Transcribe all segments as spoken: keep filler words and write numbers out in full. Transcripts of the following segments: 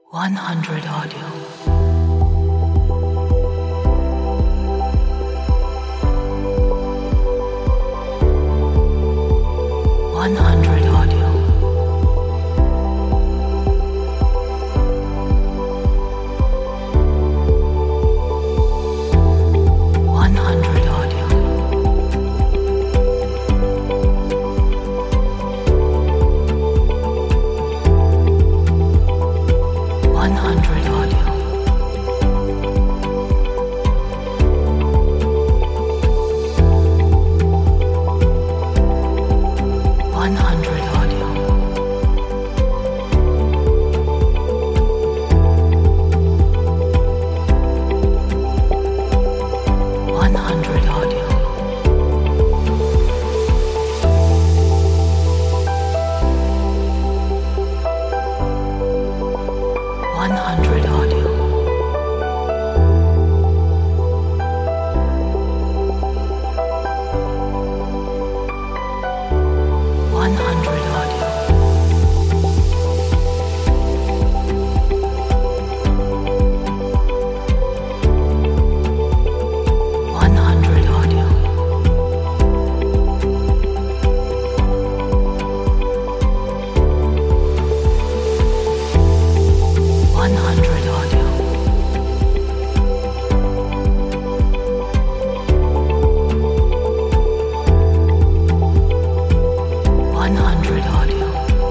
one hundred audio. one hundred audio. one hundred audio. one hundred audio. one hundred audio. one hundred audio. one hundred audio. one hundred audio. one hundred audio. one hundred audio. one hundred audio.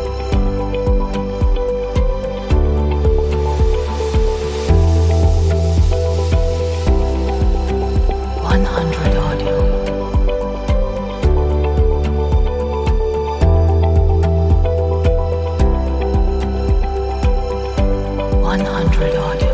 one hundred audio. one hundred audio.